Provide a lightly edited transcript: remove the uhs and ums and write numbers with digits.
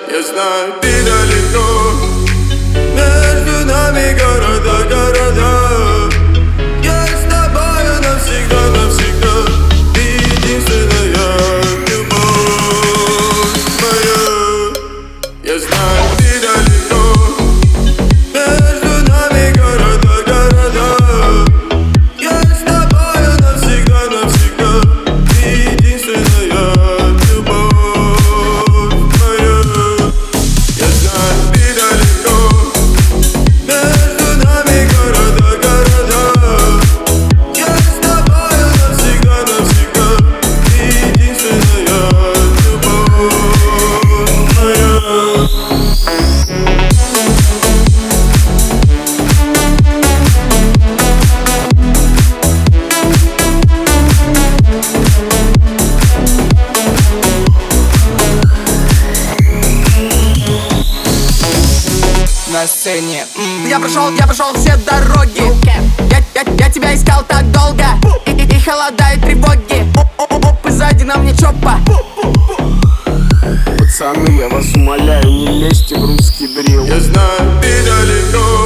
Я знаю, ты далеко, между нами города. Я с тобою навсегда, навсегда. Ты единственная любовь моя. Я знаю, ты далеко, между нами города. Я с тобою навсегда, навсегда. Ты единственная любовь моя. Я знаю, ты далеко, между нами города. Я с тобою навсегда, навсегда. Ты единственная любовь моя. На сцене Я прошел все дороги. Я тебя искал так долго. И холодают тревоги. Оп, сзади на мне чопа. Пацаны, я вас умоляю, не лезьте в русский дрил. Я знаю, ты далеко,